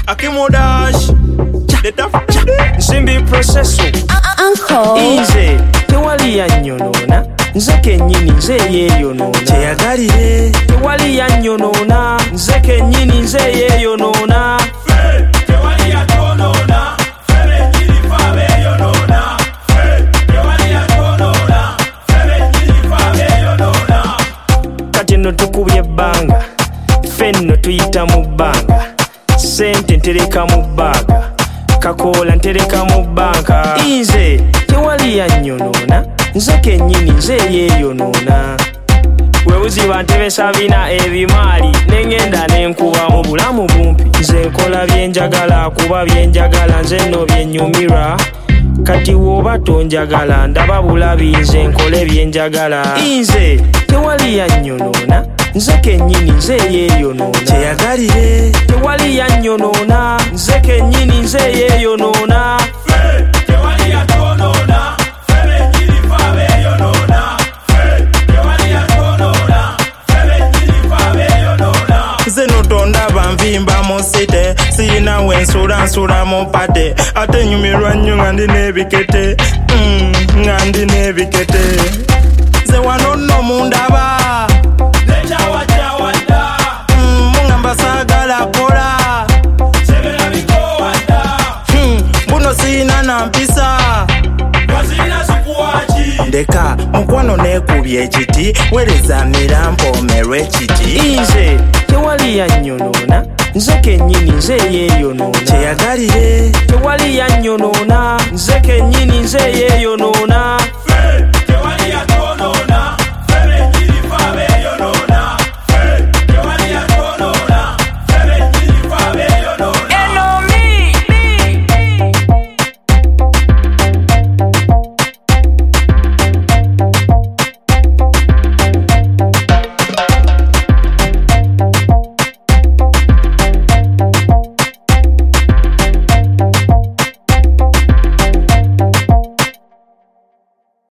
Akimodash Nsimbi processo Nze tewali yannyonoona nze kennyini nze yeeyonoona kyeyagalire tewali yannyonoona nze kennyini nze yeeyonoona tewali yatwonoona febe nyini fabeeyonoona tewali yatwonoona febe nyini fabeeyonoona kati nno tukubye ebbanga ffe nno tuyita mu bbanga sente ntereka mu bbaaga kakoola ntereka mu bbanka nze tewali yannyonoona nze kennyini nze yeeyonoona webuziba ntebesa bina ebimaali nengenda nenkuba mu bulamu bumpi nze nkola byenjagala kuba byenjagala nze nno byennyumirwa kati woba tonjagala ndaba bulabi nze nkole byenjagala nze tewali yannyonoona nze kennyini nze yeeyonoona kyeyagalire tewali yannyonoona nze kennyini nze yeeyonoona tewali yatwonoona febe nyini fabeeyonoona tewali yatwonoona febe nyini fabeeyonoona nze notondaba nvimba mu site siyina wensula mu pate ate nyumirwa nnyo nga ndi n'ebikete nga ndi n'ebikete nze wano nno mundaba mungamba saagala kola buno siyina na mpisa ndeka mukwano neekubye ekiti wereza mirampomerwa ekiti nze tewali yannyonoona nze kennyini nze yeeyonoona kyeyagalire tewali yannyonoona nze kennyini nze yeeyonoona